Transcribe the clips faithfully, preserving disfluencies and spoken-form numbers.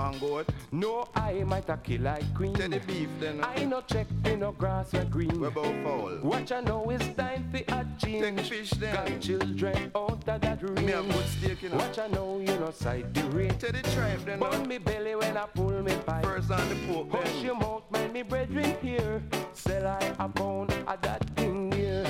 and goat. No, I might a kill like queen. Tell the beef then. I no check in no grass or green. What about fowl? Watch I know it's time for a change. Take the fish then. Got children out of that rain. Me a good steak, you know. Watch I know you no sight the rate. Tell the tribe then. Burn me belly when I pull me pipe. First on the pork then. Hush your mouth, mind me brethren here. Sell I a pound of that thing here.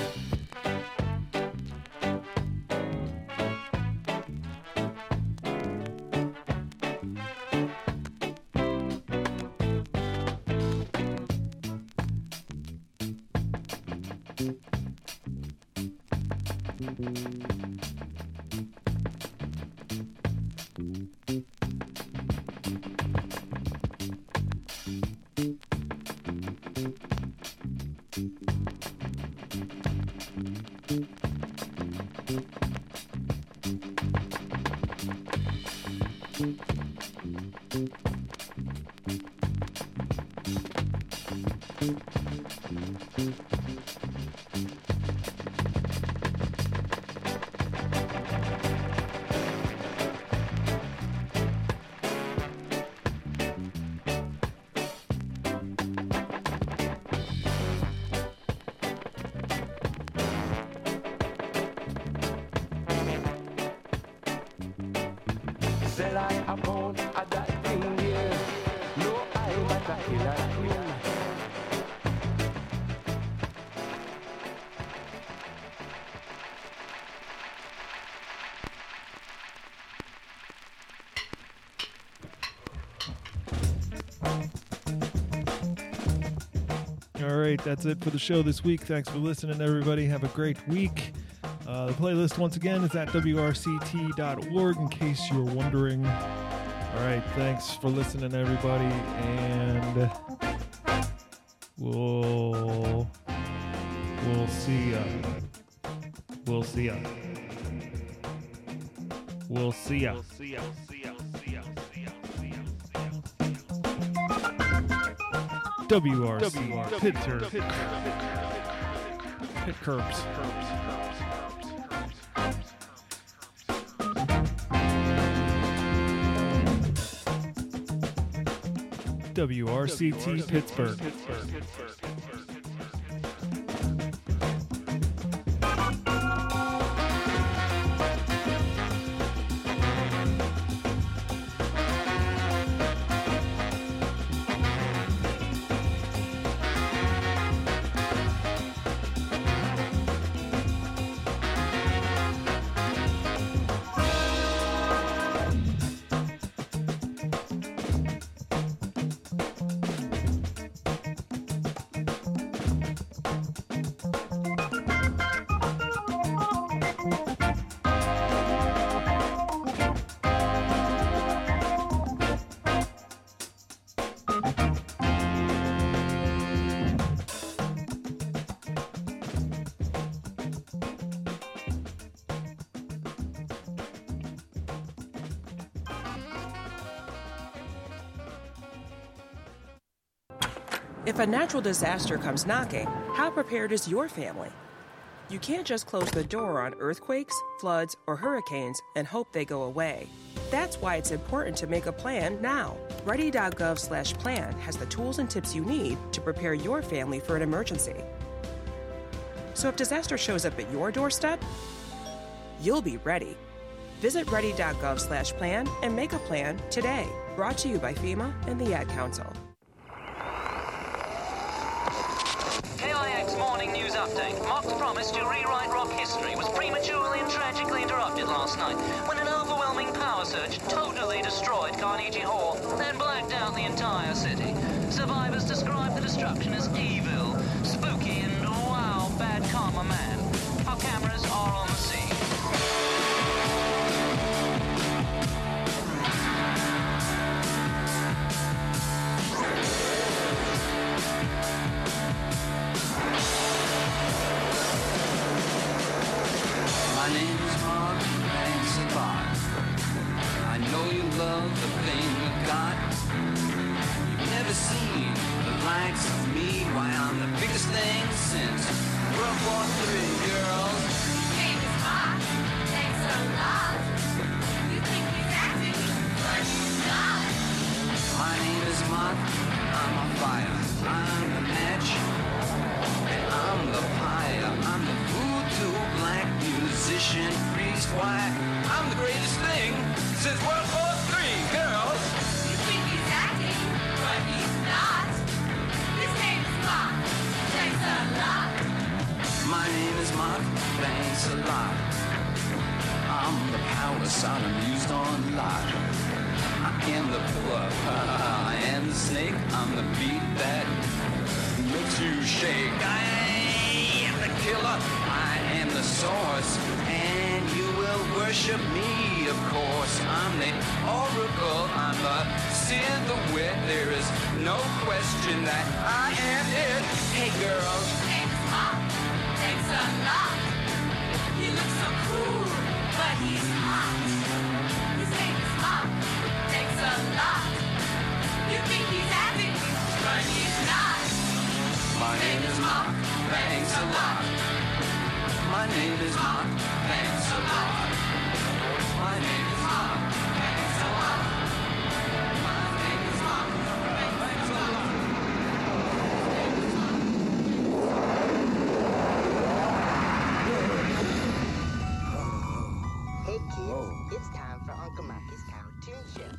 Sell I a pound of that thing here. No, I might a kill like queen. All right, that's it for the show this week. Thanks for listening, everybody. Have a great week. Uh, the playlist, once again, is at W R C T dot org, in case you're wondering. All right, thanks for listening, everybody, and we'll, we'll see ya. We'll see ya. We'll see ya. We'll see ya. See ya. See ya. See ya. See ya. W R C, Pittsburgh, Pit Curbs. W R C T Pittsburgh. If a natural disaster comes knocking, how prepared is your family? You can't just close the door on earthquakes, floods, or hurricanes and hope they go away. That's why it's important to make a plan now. Ready.gov slash plan has the tools and tips you need to prepare your family for an emergency. So if disaster shows up at your doorstep, you'll be ready. Visit ready.gov slash plan and make a plan today. Brought to you by FEMA and the Ad Council. K I X Morning News Update. Mark's promise to rewrite rock history was prematurely and tragically interrupted last night when an overwhelming power surge totally destroyed Carnegie Hall, then blacked out the entire city. Survivors describe the destruction as evil, spooky, and wow, bad karma man. Our cameras are on the scene. My name is Mark and Savant. I know you love the pain you got. You've never seen the likes of me. Why, I'm the biggest thing since World War Three, girls. Name is Mark. Thanks a lot. You think he's acting, but he's not. This is World War Three, girls. You think he's acting, but he's not. His name is Mark. Thanks a lot. My name is Mark, thanks a lot. I'm the power sod I'm used on lot. I am the pull-up, I am the snake, I'm the beat that makes you shake. I am the killer, I am the source, and you will worship me, of course. I'm the oracle, I'm the seer, the wit, there is no question that I am it. Hey girls. His name is Mark. Thanks a lot. He looks so cool, but he's hot. His name is Mark. Thanks a lot. You think he's acting, but he's not. My name is Mark, thanks a lot. My name is Mark, thanks a lot. My name is Mark, thanks a lot. My name is Mark, thanks a lot. Hey kids, it's time for Uncle Marcus' cartoon show.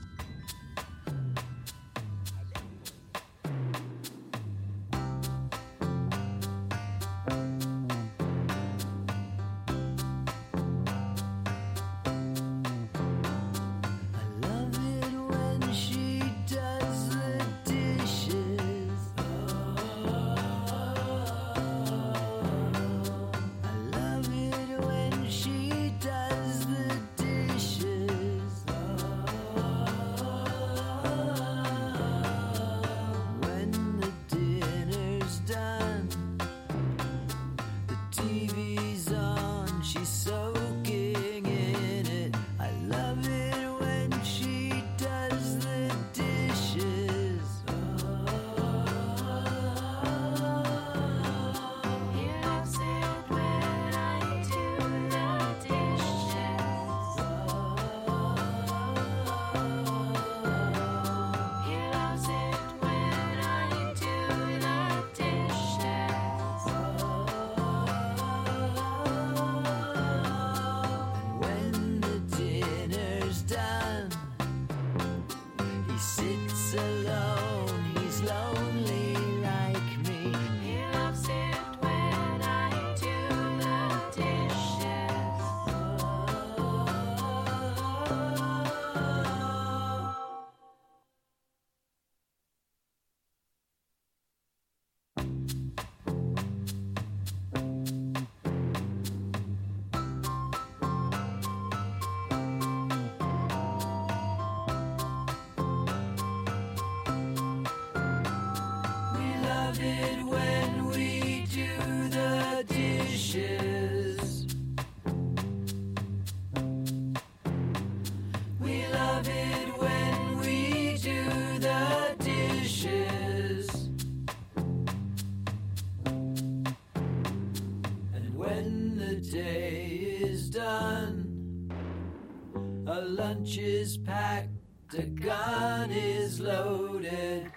Lunch is packed, the gun is loaded.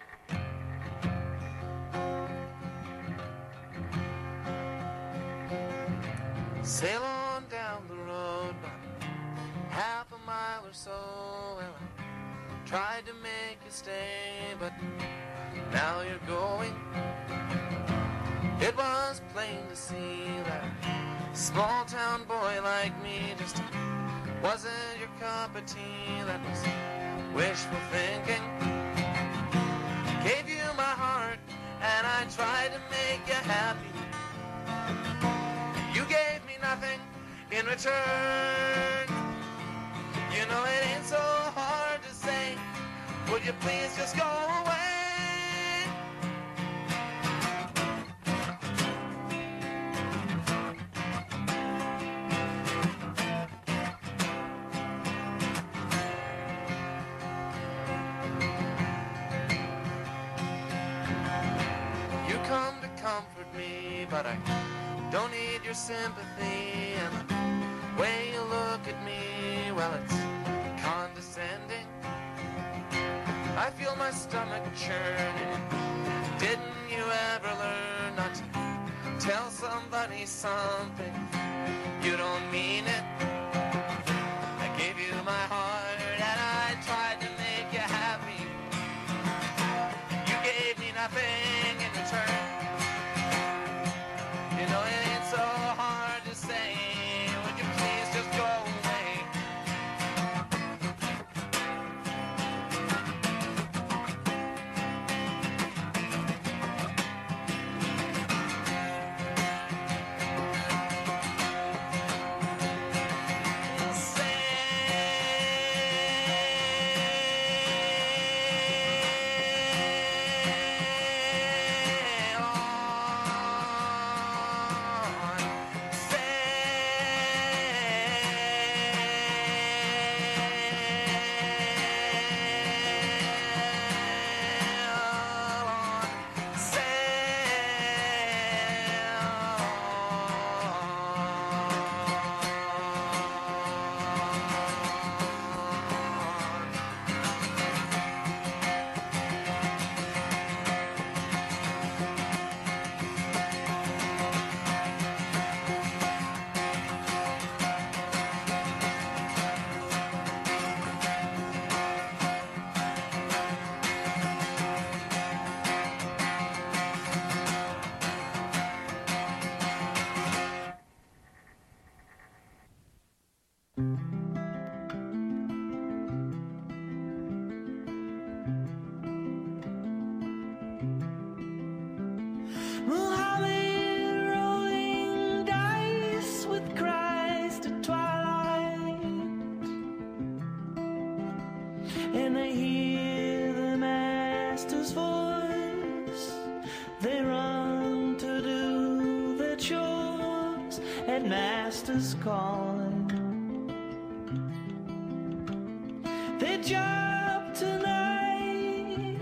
Sail on down the road about half a mile or so. Well, I tried to make you stay, but now you're going. It was plain to see that a small town boy like me just wasn't your cup of tea. That was wishful thinking. Gave you my heart and I tried to make you happy. You gave me nothing in return. You know it ain't so hard to say, would you please just go away? You come to comfort me, but I don't need your sympathy. And the way you look at me, well, it's condescending. I feel my stomach churning. Didn't you ever learn not to tell somebody something? You don't mean it. I gave you my heart and they hear the master's voice. They run to do their chores at master's calling. They job tonight,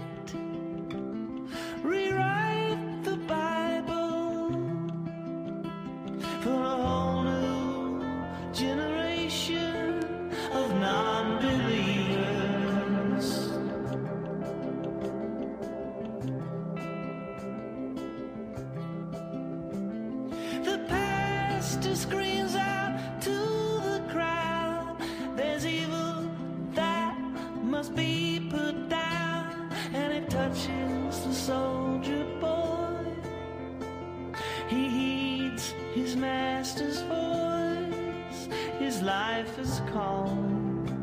rewrite the Bible for a whole new generation of non-believers. The pastor screams out to the crowd, there's evil that must be put down, and it touches the soldier boy. He heeds his master's voice, his life is calling.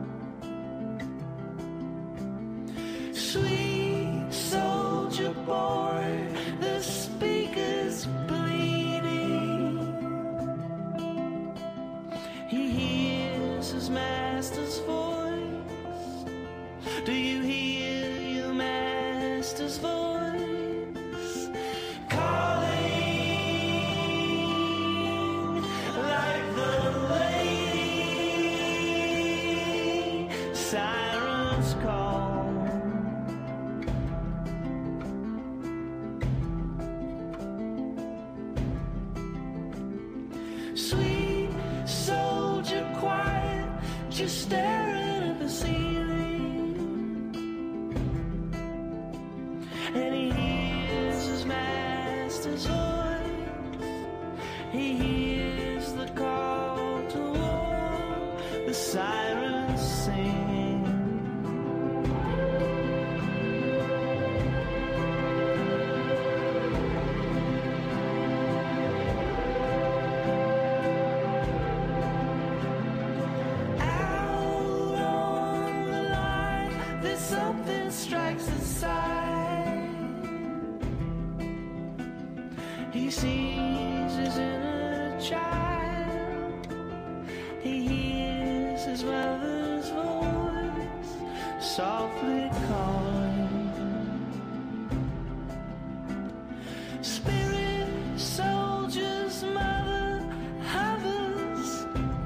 Sweet soldier boy, the speaker's bleeding. He hears his master's voice. Do you hear your master's voice calling like the lady sirens call? Sweet soldier, quiet, just staring at the ceiling, and he hears his master's voice. He hears the call to war, the sirens sing. Out on the line, there's something strikes his side. He sees his inner child. He hears his mother's voice softly calling. Spirit soldier's mother hovers.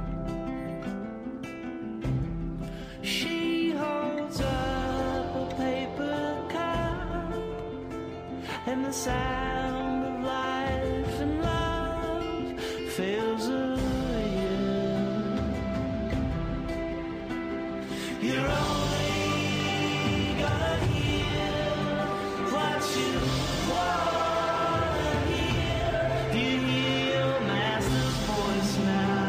She holds up a paper cup, and the sound of life and love fills her ear. You're only gonna hear what you wanna hear. Do you hear your master's voice now?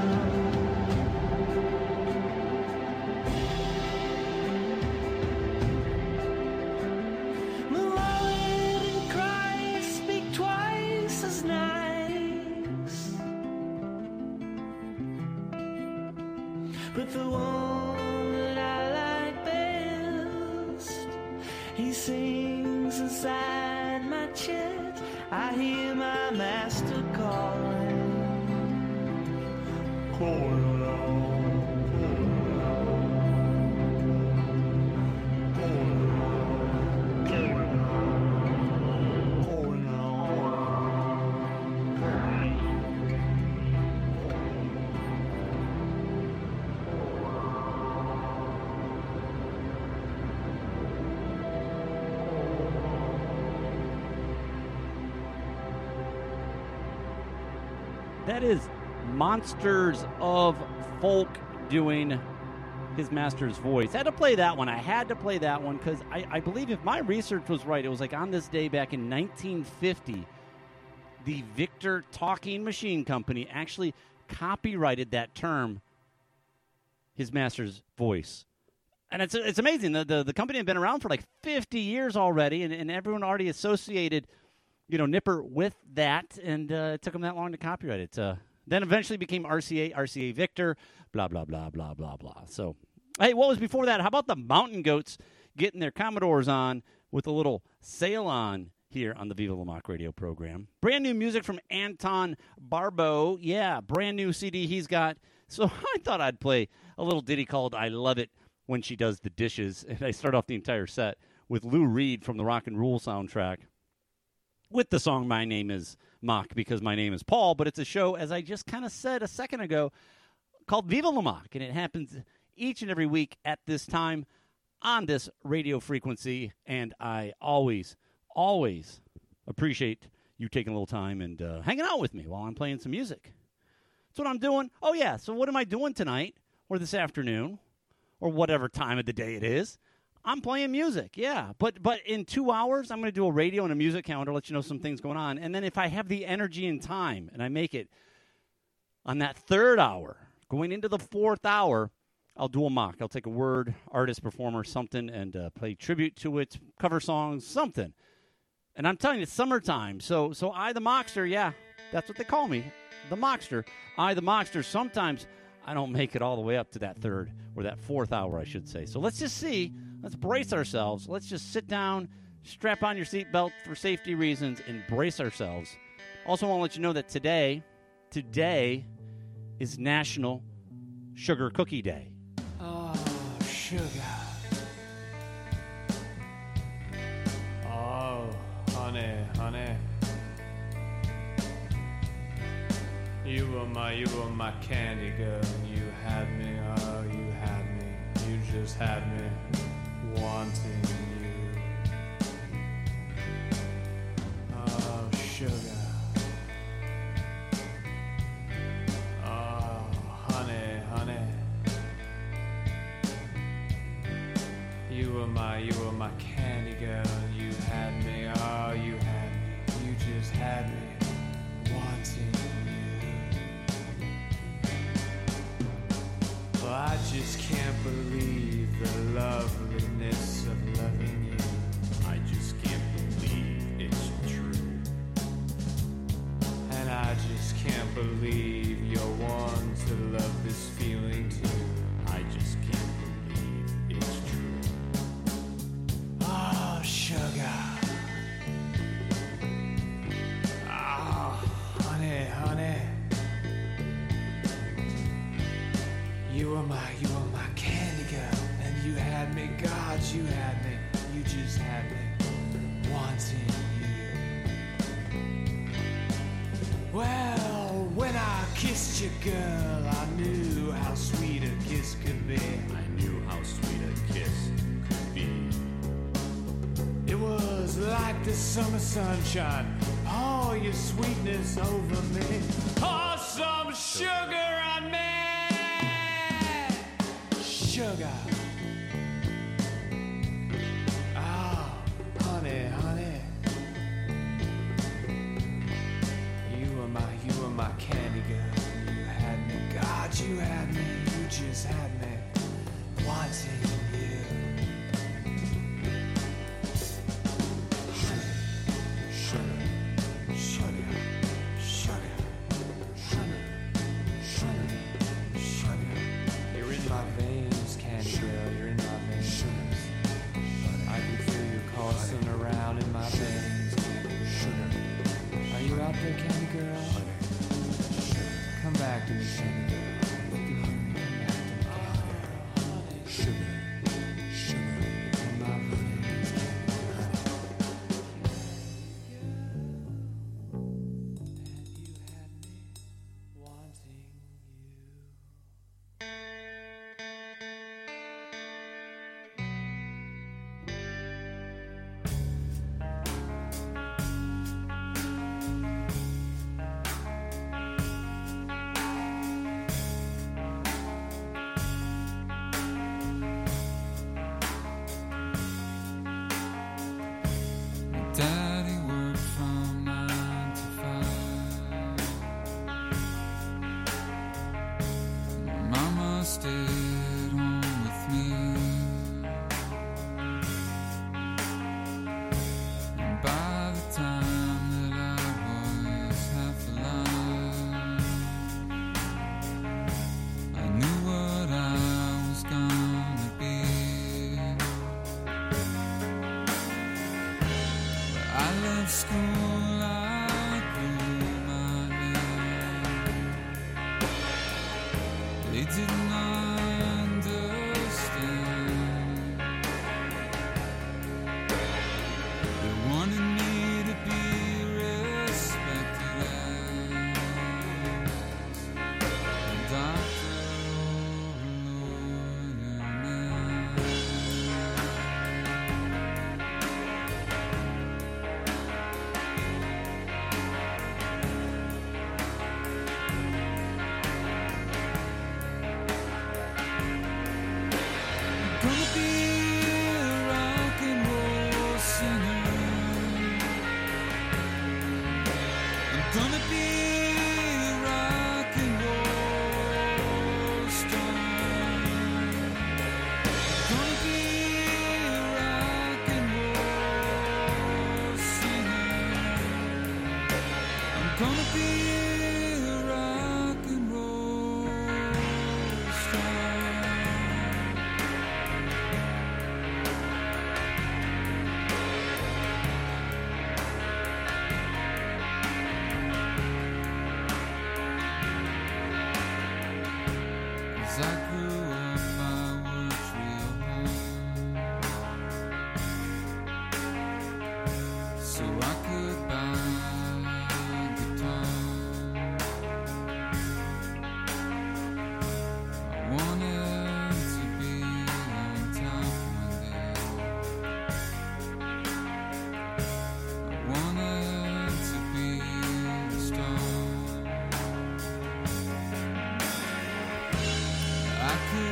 Muhammad and Christ speak twice as nice, but the one that I like best, he sings inside my chest. I hear my master calling. Calling out. That is Monsters of Folk doing his master's voice. I had to play that one. I had to play that one because I, I believe if my research was right, it was like on this day back in nineteen fifty, the Victor Talking Machine Company actually copyrighted that term, his master's voice. And it's it's amazing. The, the, the company had been around for like fifty years already, and, and everyone already associated, you know, Nipper with that, and uh, it took them that long to copyright it. Uh, then eventually became R C A, R C A Victor, blah, blah, blah, blah, blah, blah. So, hey, what was before that? How about the Mountain Goats getting their Commodores on with a little sail on here on the Viva La Mock radio program? Brand new music from Anton Barbeau. Yeah, brand new C D he's got. So I thought I'd play a little ditty called I Love It when she does the dishes. And I start off the entire set with Lou Reed from the Rock and Roll soundtrack with the song My Name is Mock because my name is Paul. But it's a show, as I just kind of said a second ago, called Viva La Mock. And it happens each and every week at this time on this radio frequency. And I always, always appreciate you taking a little time and uh, hanging out with me while I'm playing some music. That's what I'm doing. Oh, yeah. So what am I doing tonight or this afternoon or whatever time of the day it is? I'm playing music, yeah. But but in two hours, I'm going to do a radio and a music calendar, let you know some things going on. And then if I have the energy and time and I make it on that third hour, going into the fourth hour, I'll do a mock. I'll take a word, artist, performer, something, and uh, play tribute to it, cover songs, something. And I'm telling you, it's summertime. So, so I, the Mockster, yeah, that's what they call me, the Mockster. I, the Mockster, sometimes I don't make it all the way up to that third or that fourth hour, I should say. So let's just see. Let's brace ourselves. Let's just sit down, strap on your seatbelt for safety reasons, and brace ourselves. Also want to let you know that today, today is National Sugar Cookie Day. Oh, sugar. Oh, honey, honey. You were my, you were my candy girl. You had me, oh, you had me. You just had me wanting you. Oh, sugar. Oh, honey, honey. You were my, you were my candy girl. You had me, oh, you had me. You just had me wanting you. Well, I just can't believe the loveliness of loving you. I just can't believe it's true. And I just can't believe you're one to love this feeling too. I just can't believe it's true. Oh, sugar. Oh, honey, honey. You were my, you were my candy girl, and you had me, God, you had me, you just had me wanting you. Well, when I kissed you, girl, I knew how sweet a kiss could be. I knew how sweet a kiss could be. It was like the summer sunshine, all your sweetness over me. Pour some sugar on me. Sugar. Oh, honey, honey. You were my, you were my candy girl. You had me, God, you had me. You just had me wanting you. Honey, sugar, sugar, sugar, honey, sugar, sugar. You're in my veins, candy girl, you're in my veins. I can feel you coursing around in my veins. Are you out there, candy girl? Come back to me, candy girl. Come back to me, candy girl. Sugar, sugar, in my veins, Daddy worked from nine to five. Mama stayed home with me. And by the time that I was half alive, I knew what I was gonna be. I left school, I grew my hair. They didn't understand.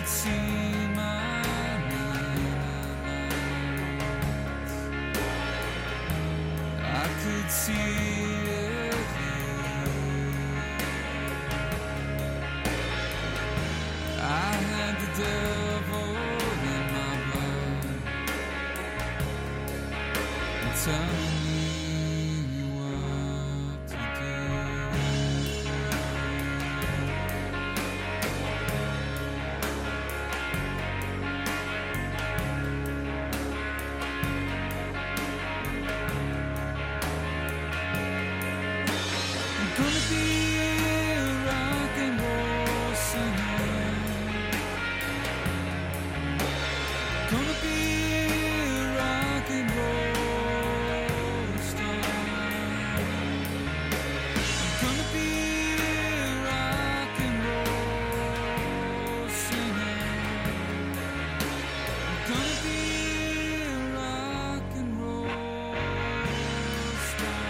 could see my realities. I could see it here. I had the devil in my blood, telling me what to do. I'm gonna be a rock and roll singer. Gonna be a rock and roll star. Gonna be a rock and roll singer. Gonna be a rock and roll star.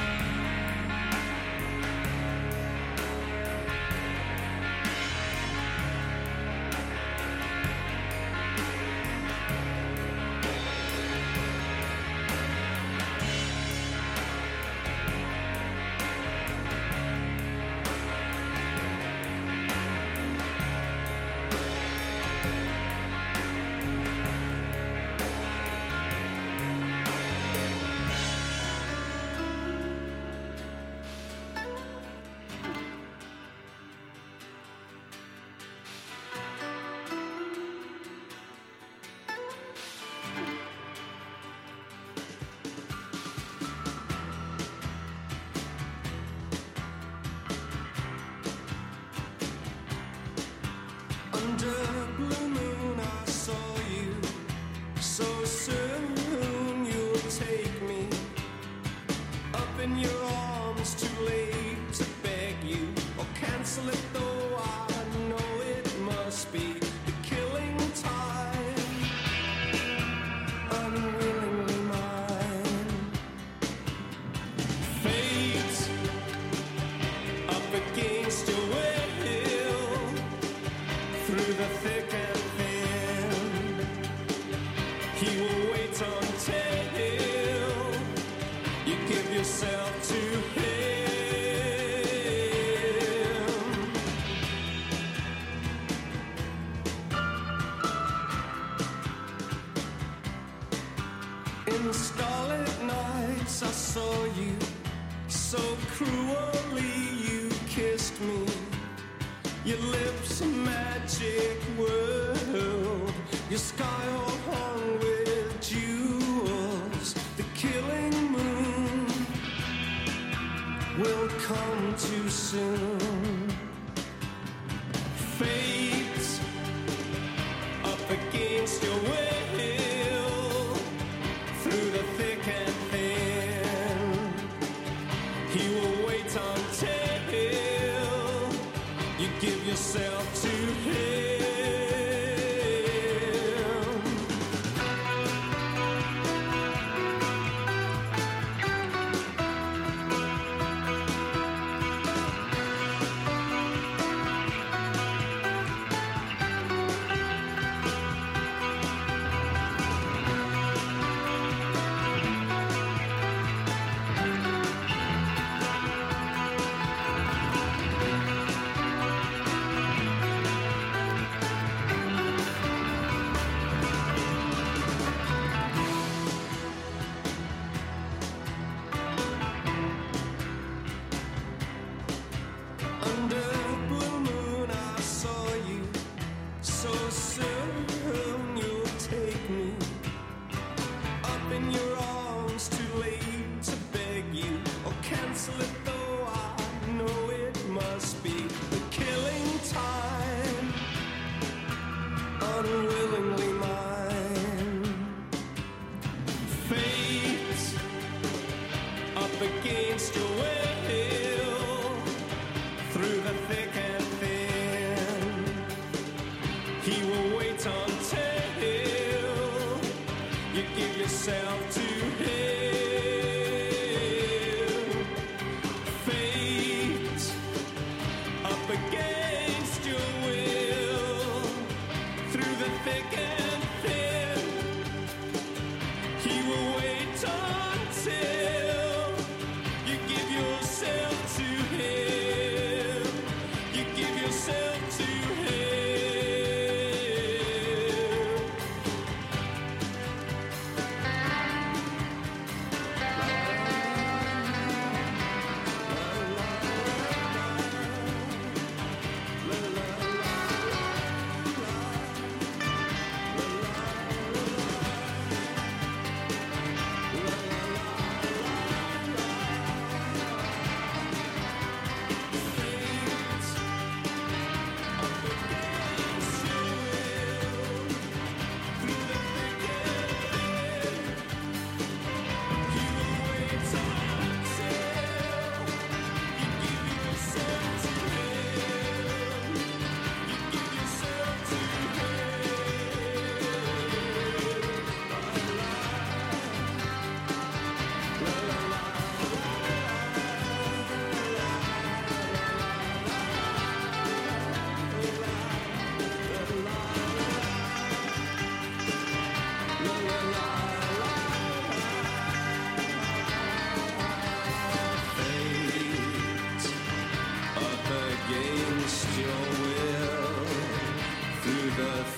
Under blue moon I saw you. So soon you'll take me up in your arms. Too late to beg you or cancel it, though I know it must be the killing time. Unwillingly mine. Fate up against your will. Through the thick and thin, he will wait until you give yourself to him. In starlit nights I saw you, so cruelly you kissed me. Your lips a magic world, your sky all hung with jewels. The killing moon will come too soon. Fate up against your will. Through the thick and thin, he will wait until you give yourself to him.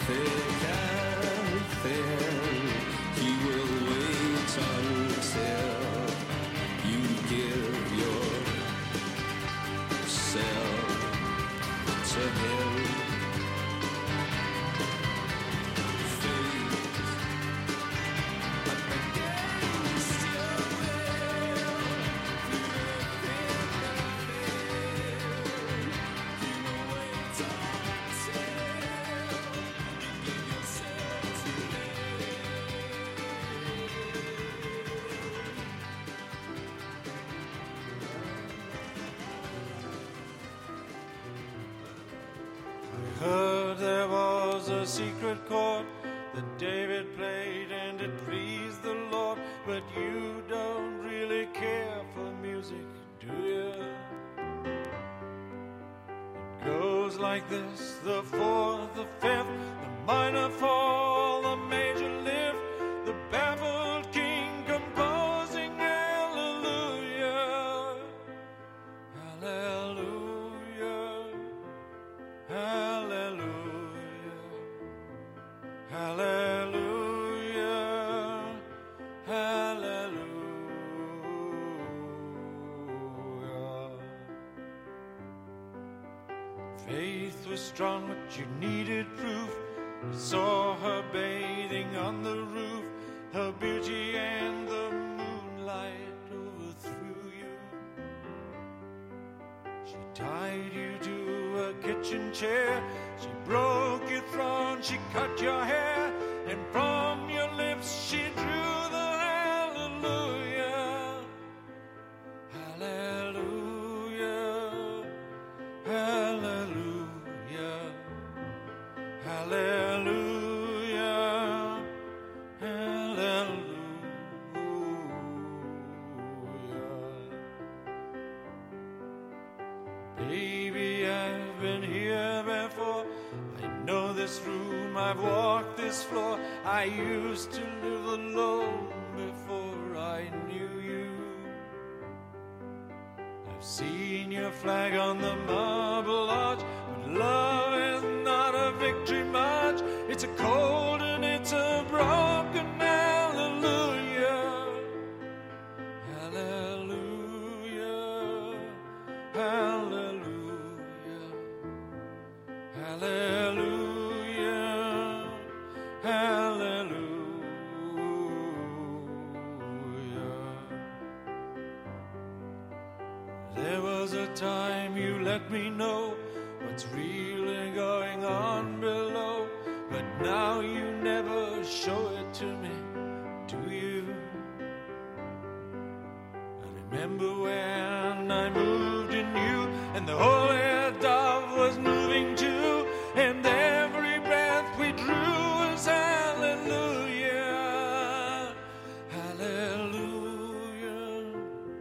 thick and thin. He will wait until you give yourself to him. Heard there was a secret chord that David played and it pleased the Lord, but you don't really care for music, do you? It goes like this: the fourth, the fifth, the minor fall, the major lift, the baffled king composing hallelujah, hallelujah, hallelujah. Hallelujah, hallelujah. Faith was strong, but you needed proof. You saw her bathing on the roof. Her beauty and the moonlight overthrew you. She tied you to a kitchen chair. She broke your throne, she cut your hair, and from your lips she drew the hallelujah. Hallelujah, hallelujah, hallelujah, hallelujah. Baby, I've been here before. I know this room, I've walked this floor. I used to live alone before I knew you. I've seen your flag on the marble arch, but love is not a victory march. It's a cold and it's a broken hallelujah. Hallelujah, hallelujah, hallelujah, hallelujah. There was a time you let me know what's really going on below, but now you never show it to me, do you? I remember when I moved in you, and the holy dove was moving too, and every breath we drew was hallelujah, hallelujah,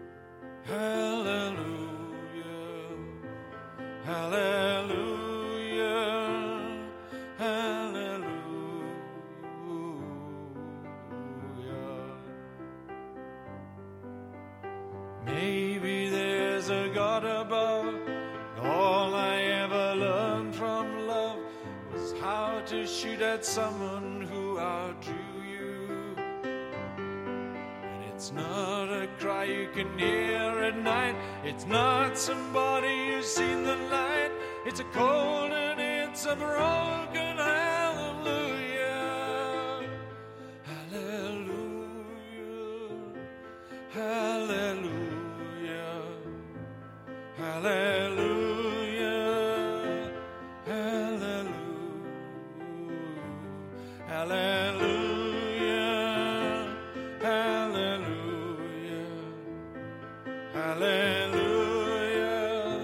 hallelujah, hallelujah, hallelujah. Maybe there's a God above. All I ever learned from love was how to shoot at someone who outdrew you. And it's not a cry you can hear at night. It's not somebody who's seen the light. It's a cold and it's a broken hallelujah. Hallelujah, hallelujah, hallelujah, hallelujah, hallelujah, hallelujah, hallelujah,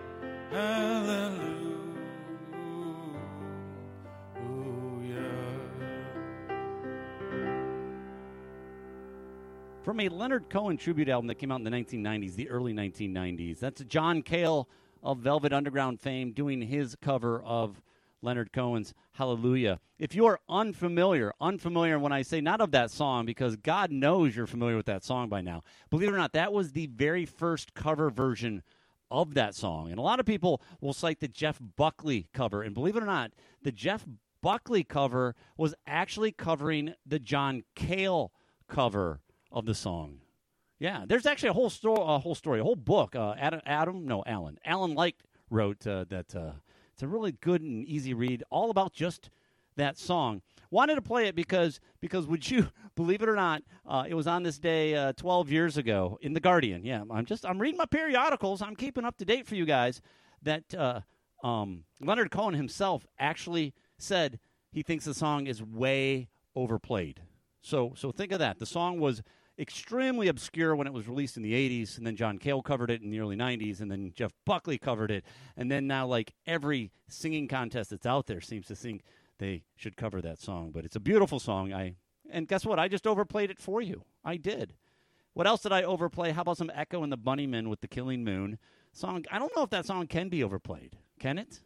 From a Leonard Cohen tribute album that came out in the nineteen nineties, the early nineteen nineties. That's John Cale of Velvet Underground fame doing his cover of Leonard Cohen's Hallelujah. If you're unfamiliar, unfamiliar when I say not of that song, because God knows you're familiar with that song by now. Believe it or not, that was the very first cover version of that song. And a lot of people will cite the Jeff Buckley cover. And believe it or not, the Jeff Buckley cover was actually covering the John Cale cover of the song. Yeah, there's actually a whole story, a whole story, a whole book. Uh, Adam, Adam, no, Alan, Alan Light wrote uh, that. Uh, it's a really good and easy read, all about just that song. Wanted to play it because, because would you believe it or not, uh, it was on this day uh, twelve years ago in The Guardian. Yeah, I'm just I'm reading my periodicals. I'm keeping up to date for you guys. That uh, um, Leonard Cohen himself actually said he thinks the song is way overplayed. So so think of that. The song was extremely obscure when it was released in the eighties, and then John Cale covered it in the early nineties, and then Jeff Buckley covered it, and then now like every singing contest that's out there seems to think they should cover that song. But it's a beautiful song. I and guess what? I just overplayed it for you. I did. What else did I overplay? How about some Echo and the Bunnymen with The Killing Moon song? I don't know if that song can be overplayed. Can it?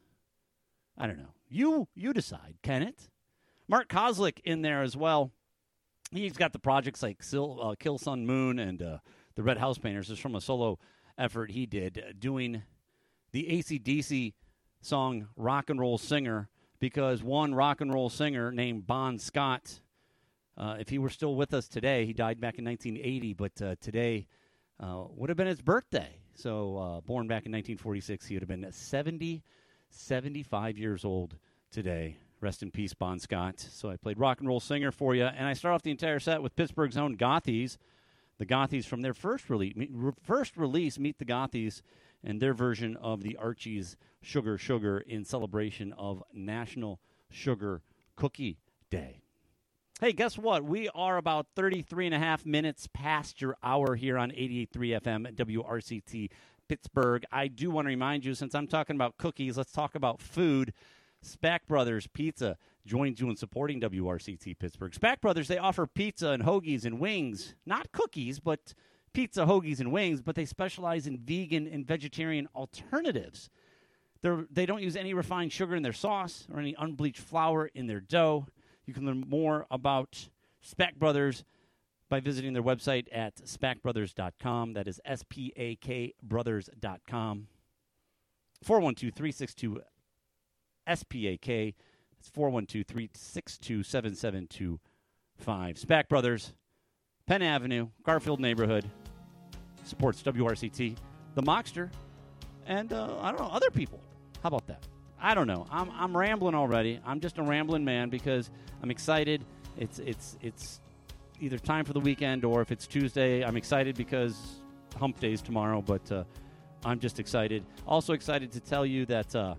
I don't know. You you decide. Can it? Mark Kozlik in there as well. He's got the projects like Sil, uh, Kill Sun Moon and uh, the Red House Painters. This is from a solo effort he did uh, doing the A C D C song Rock and Roll Singer, because one rock and roll singer named Bon Scott, uh, if he were still with us today, he died back in nineteen eighty, but uh, today uh, would have been his birthday. So uh, born back in nineteen forty-six, he would have been seventy, seventy-five years old today. Rest in peace, Bon Scott. So I played Rock and Roll Singer for you, and I start off the entire set with Pittsburgh's own Gothies. The Gothies from their first release, first release, Meet the Gothies, and their version of the Archie's Sugar Sugar in celebration of National Sugar Cookie Day. Hey, guess what? We are about thirty-three and a half minutes past your hour here on eighty-eight point three F M at W R C T Pittsburgh. I do want to remind you, since I'm talking about cookies, let's talk about food. Spack Brothers Pizza joins you in supporting W R C T Pittsburgh. Spack Brothers, they offer pizza and hoagies and wings. Not cookies, but pizza, hoagies, and wings, but they specialize in vegan and vegetarian alternatives. They're, they don't use any refined sugar in their sauce or any unbleached flour in their dough. You can learn more about Spack Brothers by visiting their website at spack brothers dot com. That is S P A K brothers dot com. four one two, three six two S P A K. It's four one two, three six two, seven seven two five. Spack Brothers, Penn Avenue, Garfield neighborhood, supports W R C T, the Mockster, and uh, I don't know, other people. How about that? I don't know. I'm I'm rambling already. I'm just a rambling man because I'm excited. It's it's it's either time for the weekend, or if it's Tuesday, I'm excited because hump day's tomorrow, but uh, I'm just excited. Also excited to tell you that uh,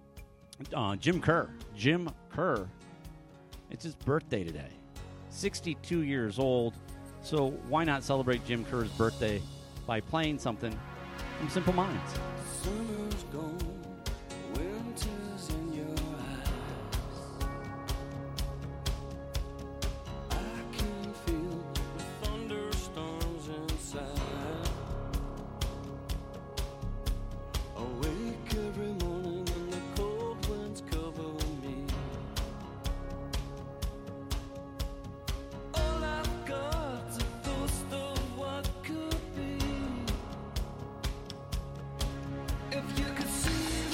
uh, Jim Kerr, Jim Kerr, it's his birthday today. sixty-two years old. So why not celebrate Jim Kerr's birthday by playing something from Simple Minds? Summer's gone, winter's in your eyes. I can feel the thunderstorms inside. Awake every morning and the cold winds cover me. All I've got's a ghost of what could be. If you could see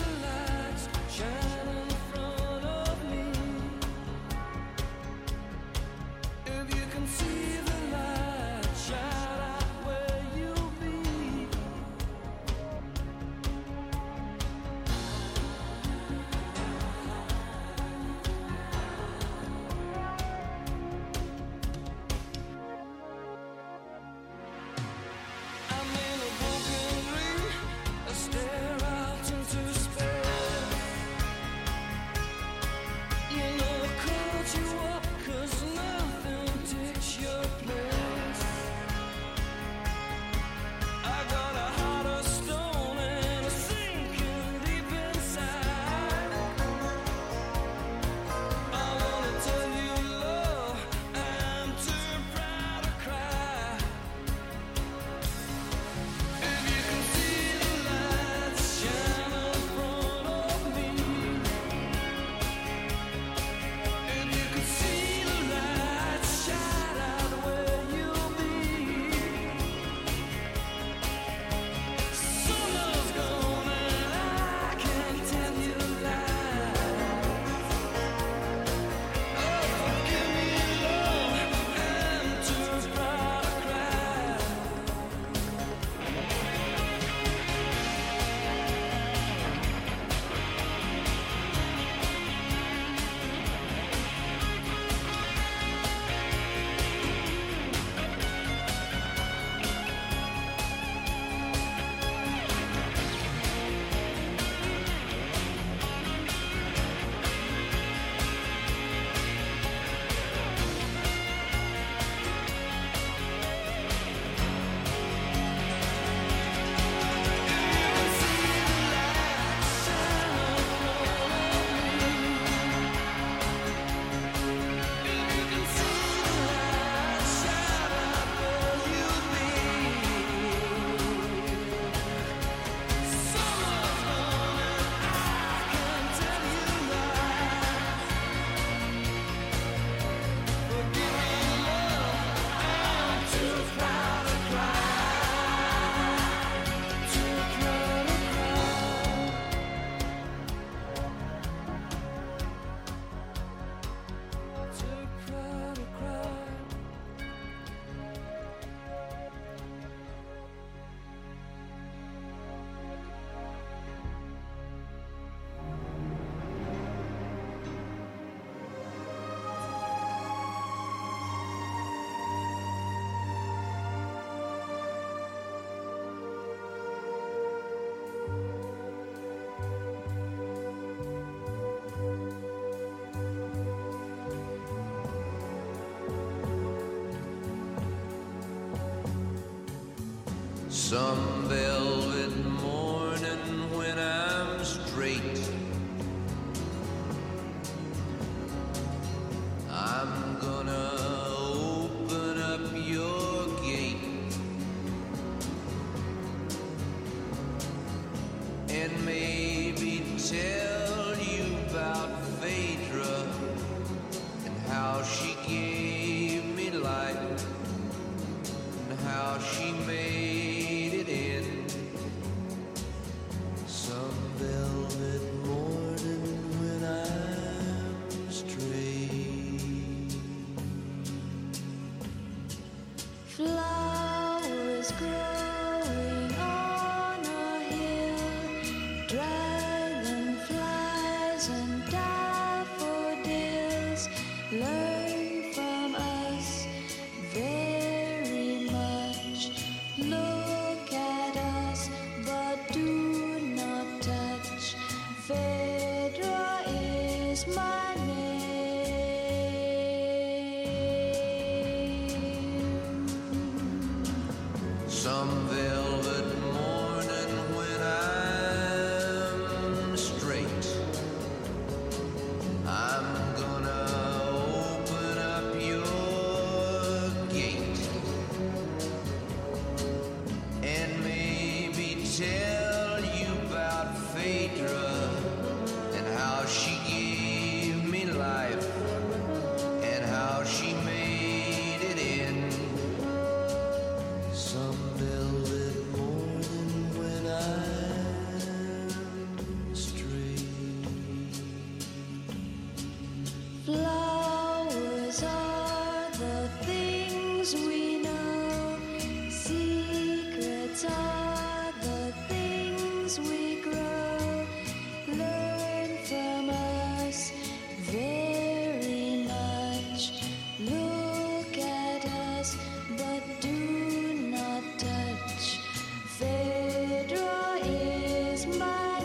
Some velvet morning when I'm straight, I'm gonna open up your gate and maybe tell you about Phaedra and how she gave me life and how she made it in some velvet morning when I'm straight. Flowers growing on a hill, dragonflies and daffodils learn from us very much. Look at us, but do not touch. Phaedra is my name. Some velvet morning when I'm straight, I'm gonna open up your gate and maybe tell you about Phaedra and how she gave me life and how she made it in some velvet morning when I'm straight. Flowers are the things we know. Secrets are the things we grow. Learn from us very much. Look at us, but do not touch. Phaedra is my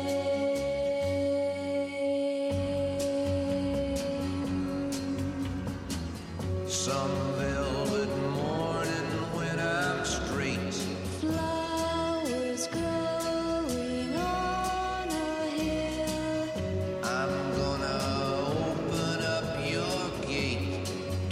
name. Some velvet morning when I'm straight, Flowers growing on a hill, I'm gonna open up your gate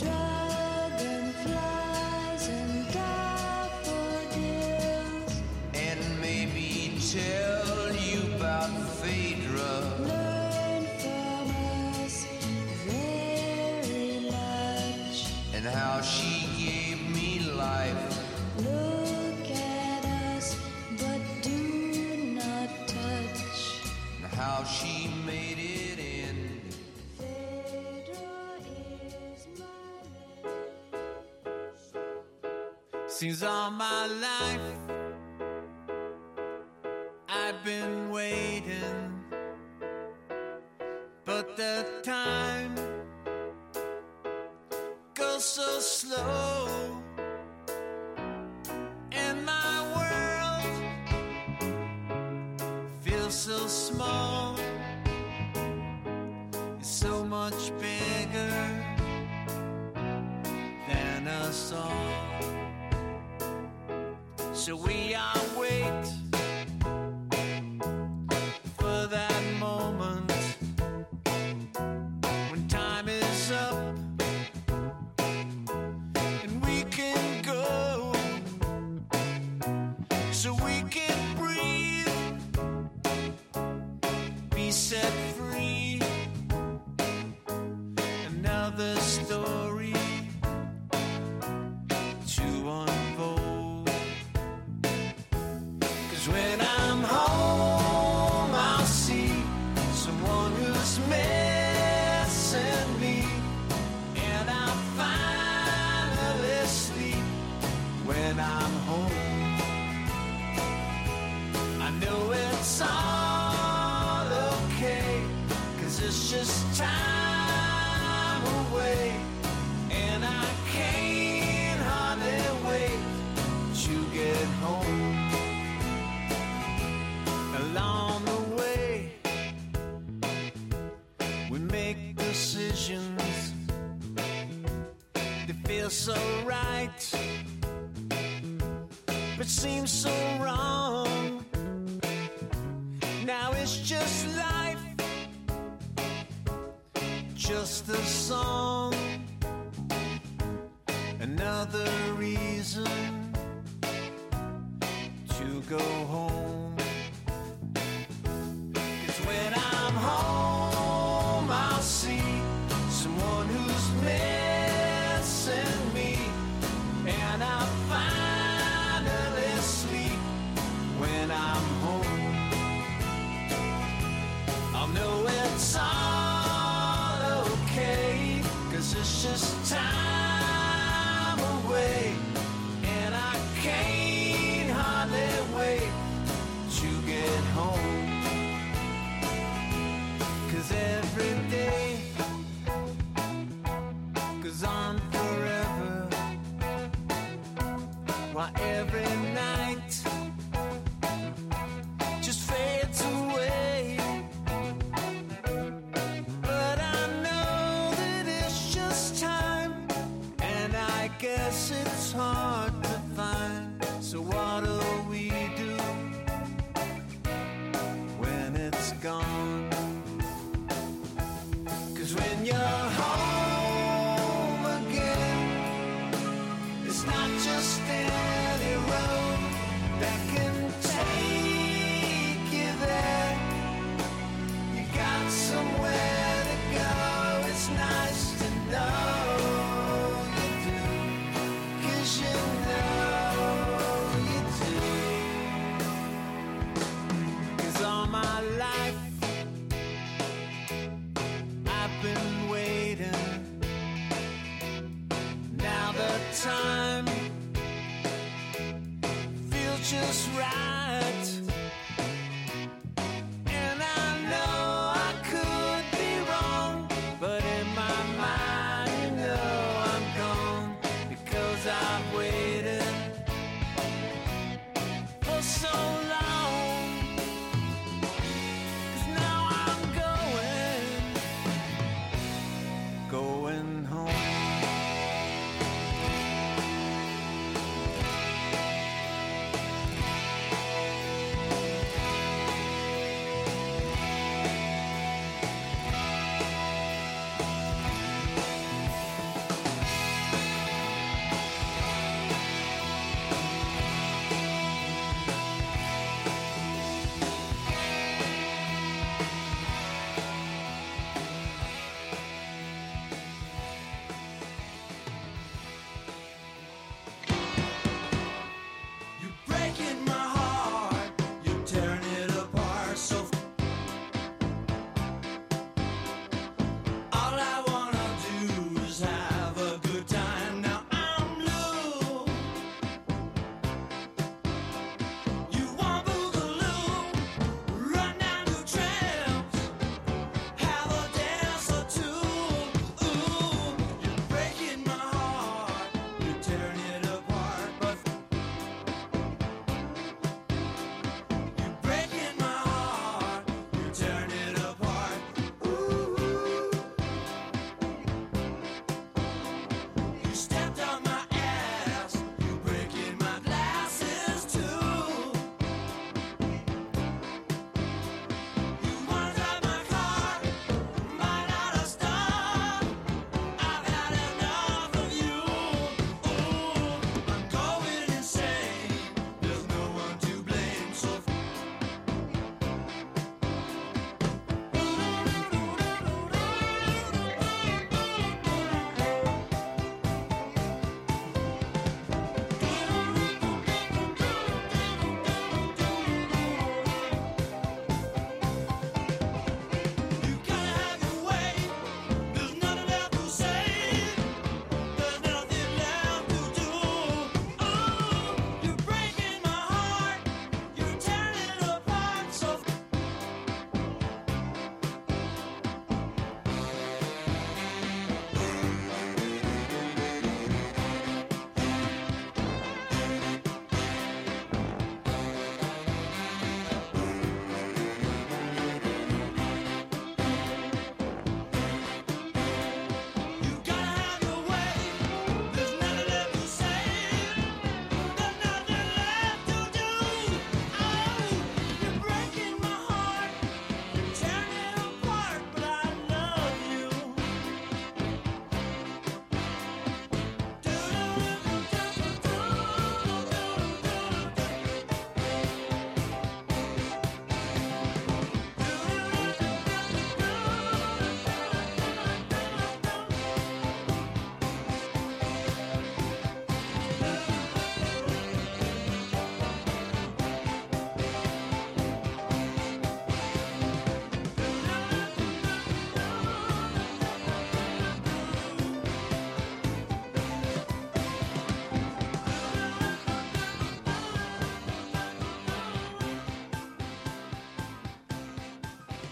dragonflies and daffodils and maybe tell you about Phaedra learn from us very much. and how she gave me life Look at us, but do not touch. and how she made it in. Phaedra is my name. Seems all my life I've been waiting, but the time goes so slow, and my world feels so small. It's so much bigger than us all. So we all wait for that moment when time is up and we can go, so we can breathe, be set free. Another story to unfold. 'Cause when I'm home, I'll see someone who's missing me, and I'll finally sleep when I'm home. I know it's all okay, 'cause it's just time away, and I can't hardly wait to get home. Along the way, we make decisions that feel so right, but which seems so wrong. Now it's just life, just a song, another reason to go home. 'Cause when I'm home, I'll see someone who's missing me, and I'll finally sleep when I'm home. I'll know it's all okay, 'cause it's just time away, and I can't hardly wait to get home. 'Cause every day goes on forever, while every night just fades away. But I know that it's just time, and I guess it's hard to find. So what do we do when it's gone? 'Cause when you're home again, it's not just any road that can take you there. You got somewhere to go. It's nice to know you do, 'cause you know you do. 'Cause all my life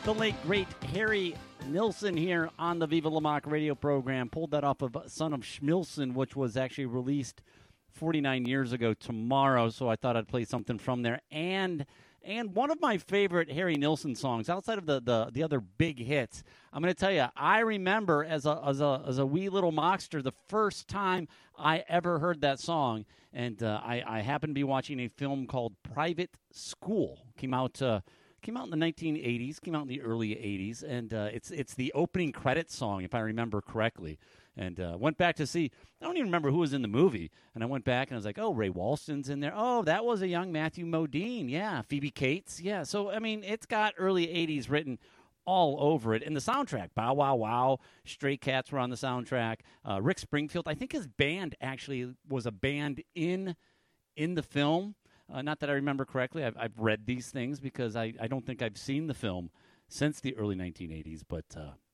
The late, great Harry Nilsson here on the Viva La Mock radio program. Pulled that off of Son of Schmilson, which was actually released forty-nine years ago tomorrow, so I thought I'd play something from there. And and one of my favorite Harry Nilsson songs, outside of the, the, the other big hits, I'm going to tell you, I remember as a, as, a, as a wee little mockster, the first time I ever heard that song, and uh, I, I happened to be watching a film called Private School. Came out... Uh, Came out in the nineteen eighties, came out in the early eighties, and uh, it's it's the opening credits song, if I remember correctly. And uh, went back to see, I don't even remember who was in the movie, and I went back and I was like, oh, Ray Walston's in there. Oh, that was a young Matthew Modine. Yeah, Phoebe Cates. Yeah, so, I mean, it's got early eighties written all over it. And the soundtrack, Bow Wow Wow, Stray Cats were on the soundtrack. Uh, Rick Springfield, I think his band actually was a band in in the film. Uh, not that I remember correctly. I've, I've read these things because I, I don't think I've seen the film since the early nineteen eighties. But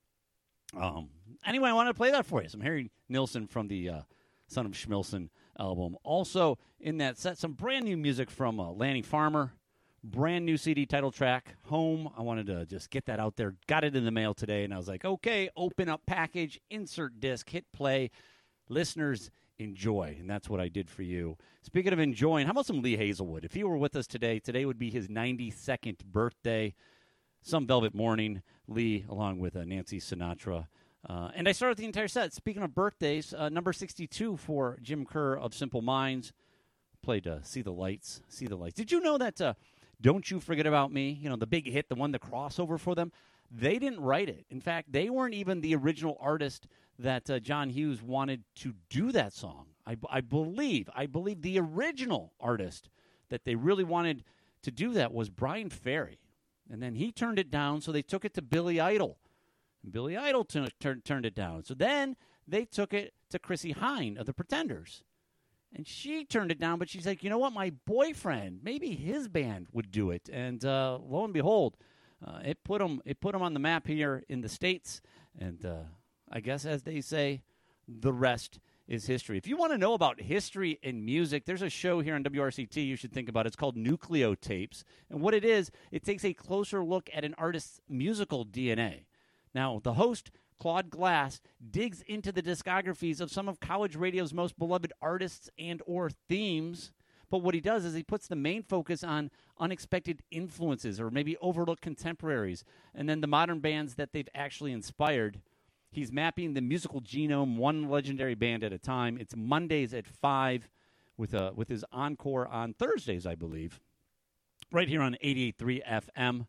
uh, um, anyway, I wanted to play that for you. Some Harry Nilsson from the uh, Son of Schmilson album. Also in that set, some brand new music from uh, Lanny Farmer. Brand new C D title track, Home. I wanted to just get that out there. Got it in the mail today, and I was like, okay, open up package, insert disc, hit play. Listeners, enjoy, and that's what I did for you. Speaking of enjoying, how about some Lee Hazelwood? If he were with us today, today would be his ninety-second birthday. Some Velvet Morning, Lee, along with uh, Nancy Sinatra. Uh, and I started the entire set. Speaking of birthdays, uh, number sixty-two for Jim Kerr of Simple Minds. Played uh, See the Lights, See the Lights. Did you know that uh, Don't You Forget About Me, you know, the big hit, the one, the crossover for them, they didn't write it. In fact, they weren't even the original artist that uh, John Hughes wanted to do that song. I, I believe, I believe the original artist that they really wanted to do that was Brian Ferry. And then he turned it down, so they took it to Billy Idol. And Billy Idol t- t- turned it down. So then they took it to Chrissie Hynde of the Pretenders. And she turned it down, but she's like, you know what, my boyfriend, maybe his band would do it. And uh, lo and behold, uh, it put them it put them on the map here in the States. And uh, I guess, as they say, the rest is history. If you want to know about history and music, there's a show here on W R C T you should think about. It's called Nucleotapes. And what it is, it takes a closer look at an artist's musical D N A. Now, the host, Claude Glass, digs into the discographies of some of college radio's most beloved artists and or themes. But what he does is he puts the main focus on unexpected influences or maybe overlooked contemporaries, and then the modern bands that they've actually inspired. He's mapping the musical genome one legendary band at a time. It's Mondays at five with a, with his encore on Thursdays, I believe, right here on eighty-eight point three F M,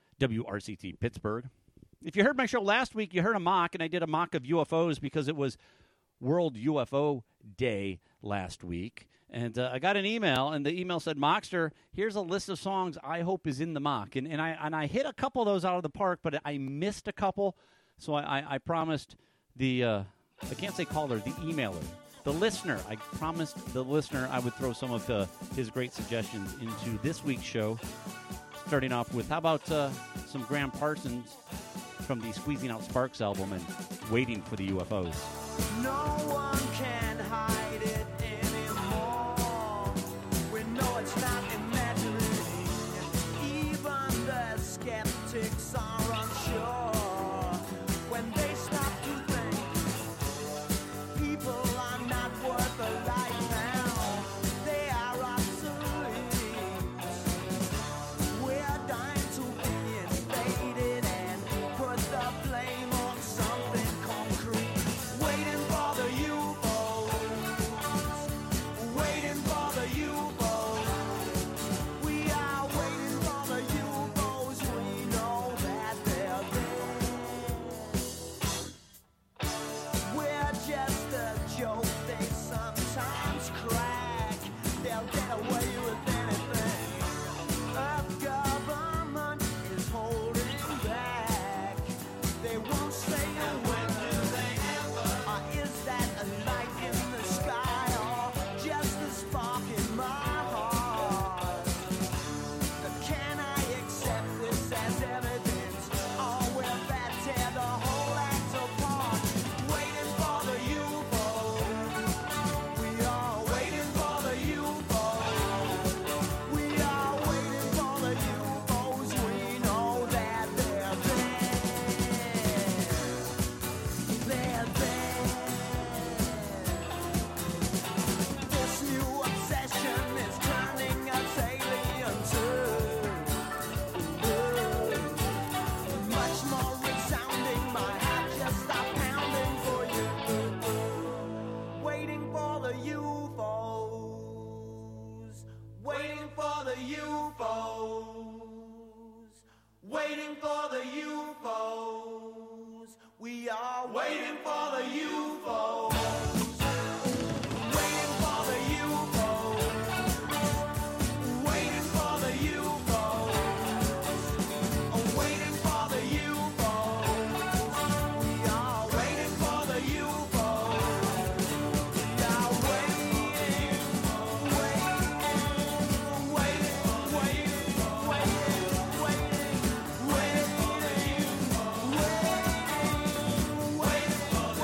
W R C T Pittsburgh. If you heard my show last week, you heard a mock, and I did a mock of U F Os because it was World U F O Day last week. And uh, I got an email, and the email said, Mockster, here's a list of songs I hope is in the mock. And, and, I, and I hit a couple of those out of the park, but I missed a couple. So I, I, I promised the, uh, I can't say caller, the emailer, the listener. I promised the listener I would throw some of the, his great suggestions into this week's show. Starting off with, how about uh, some Graham Parsons from the Squeezing Out Sparks album and Waiting for the U F Os. No one can hide it anymore. We know it's not imaginary. Even the skeptics are unsure when they stop to think people are not worth a life now. They are obsolete. We're dying to be invaded and put the blame on something concrete. Waiting for the U-boats. Waiting for the U-boats. We are waiting for the U-boats. We know that they're there. waiting for the U F Os. Waiting for the U F Os. Waiting for the U F Os. Waiting for the U F Os. We are waiting for the U F Os. We are waiting, waiting, waiting, waiting, waiting, waiting, waiting for the U F Os. Waiting for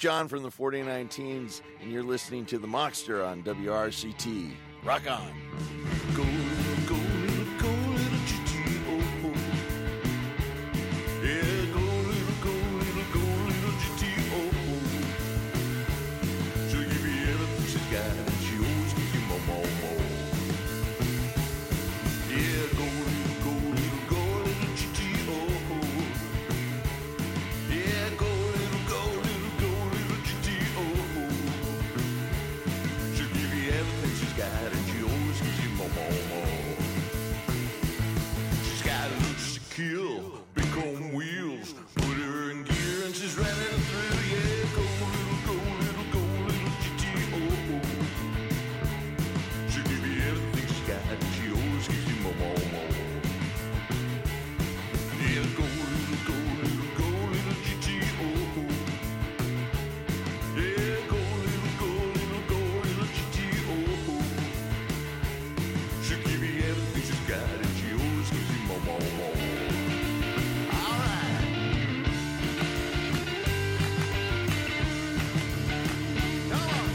John from the forty-nine Teens, and you're listening to The Mockster on W R C T. Rock on. Go, go, little, go, little G T O. Yeah, go, little, go, little, go, little G T O. She'll give you everything she's got, and she always gives you more, more, more. Yeah, go, little, go, little, go, little G T O. Yeah, go, little, go, little, go, little G T O. She'll give you everything she's got, and she always gives you more, more, more. She's got a look to kill, big chrome wheels, put her in gear, and she's running through. Yeah, go, little, go, little, go, little G T O. She'll give you everything she's got, and she always gives you more, more, more. Yeah, go, little, go, little, go, little G T O. Yeah, go, little, go, little, go, little G T O. She'll give you everything she's got, and she always gives you more, more, more. All right. Come on.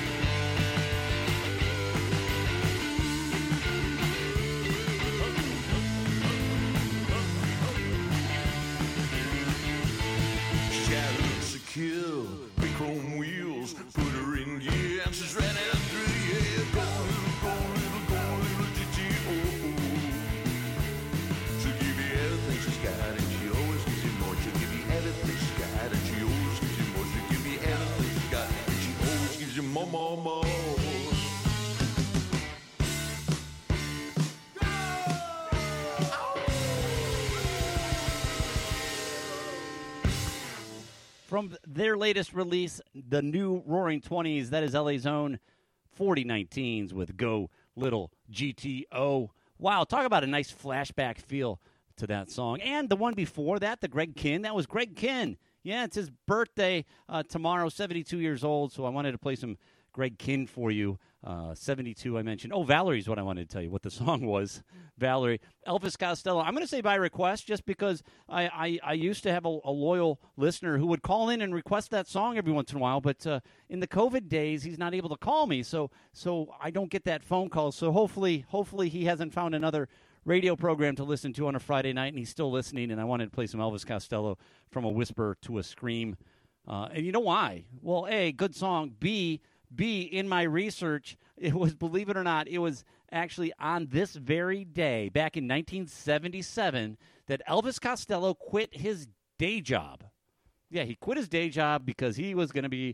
She's got looks to kill, big chrome wheels, put her in gear, and she's running through. Yeah, go, little, go, little, go, little G T O. She'll give you everything she's got, and she always gives you more. She'll give you everything she's got, and she always gives you more. She'll give you everything she's got, and she always gives you more, more, more. From their latest release, the new Roaring Twenties, that is L A's own forty-nine Teens with Go Little G T O. Wow, talk about a nice flashback feel to that song. And the one before that, the Greg Kihn, that was Greg Kihn. Yeah, it's his birthday uh, tomorrow, seventy-two years old, so I wanted to play some Greg Kihn for you. Uh, seventy-two, I mentioned. Oh, Valerie's what I wanted to tell you, what the song was. Valerie. Elvis Costello. I'm going to say by request just because I, I, I used to have a, a loyal listener who would call in and request that song every once in a while, but uh, in the COVID days, he's not able to call me, so so I don't get that phone call. So hopefully, hopefully he hasn't found another radio program to listen to on a Friday night, and he's still listening, and I wanted to play some Elvis Costello, From a Whisper to a Scream. Uh, and you know why? Well, A, good song. B, B, in my research, it was, believe it or not, it was actually on this very day, back in nineteen seventy-seven, that Elvis Costello quit his day job. Yeah, he quit his day job because he was going to be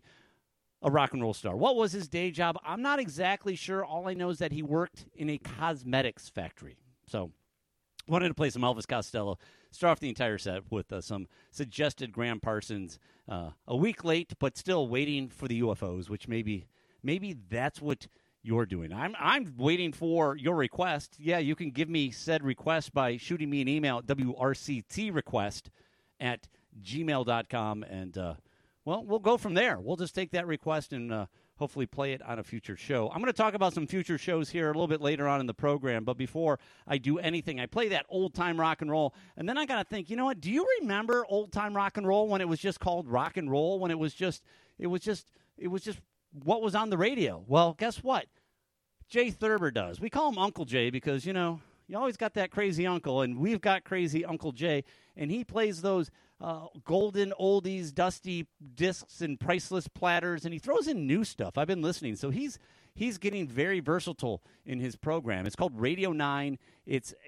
a rock and roll star. What was his day job? I'm not exactly sure. All I know is that he worked in a cosmetics factory. So wanted to play some Elvis Costello. Start off the entire set with uh, some suggested Graham Parsons. Uh, a week late, but still waiting for the U F Os, which maybe maybe that's what you're doing. I'm I'm waiting for your request. Yeah, you can give me said request by shooting me an email at W R C T request at gmail dot com. And, uh, well, we'll go from there. We'll just take that request and uh, hopefully play it on a future show. I'm going to talk about some future shows here a little bit later on in the program, but before I do anything, I play that old-time rock and roll, and then I got to think, you know what, do you remember old-time rock and roll when it was just called rock and roll, when it was just, it was just, it was just what was on the radio? Well, guess what? Jay Thurber does. We call him Uncle Jay because, you know, you always got that crazy uncle, and we've got crazy Uncle Jay, and he plays those uh, golden oldies, dusty discs and priceless platters, and he throws in new stuff. I've been listening, so he's he's getting very versatile in his program. It's called Radio nine. It's